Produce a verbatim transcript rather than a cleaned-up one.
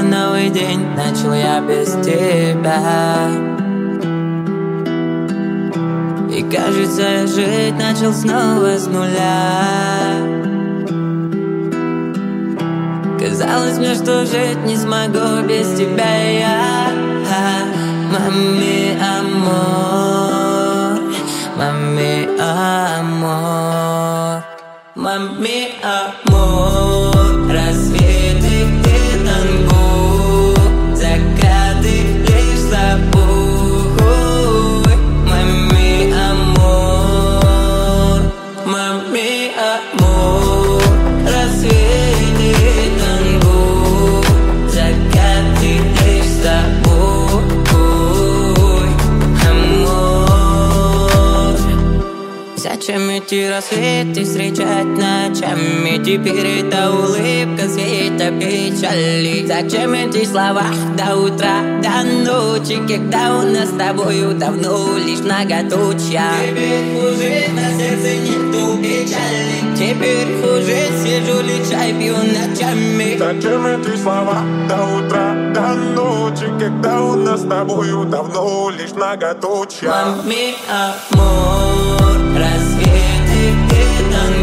новый день начал я без тебя. И кажется, я жить начал снова с нуля. Казалось мне, что жить не смогу без тебя я. Мами, амор, мами, амор, мами, амор. Рассветы и тангу, закаты лишь собой. Мами, амор, мами, амор. Рассветы и тангу, закаты лишь собой. Амор. Зачем эти рассветы встречать ночами? Теперь эта улыбка света печали. Зачем эти слова до утра, до ночи, когда у нас с тобою давно лишь многоточья? Теперь уже на сердце нету печали. Теперь уже сижу, лишь чай пью ночами. Зачем эти слова до утра, до ночи, когда у нас с тобою давно лишь многоточья? Мами, амор, рассветы и тангу.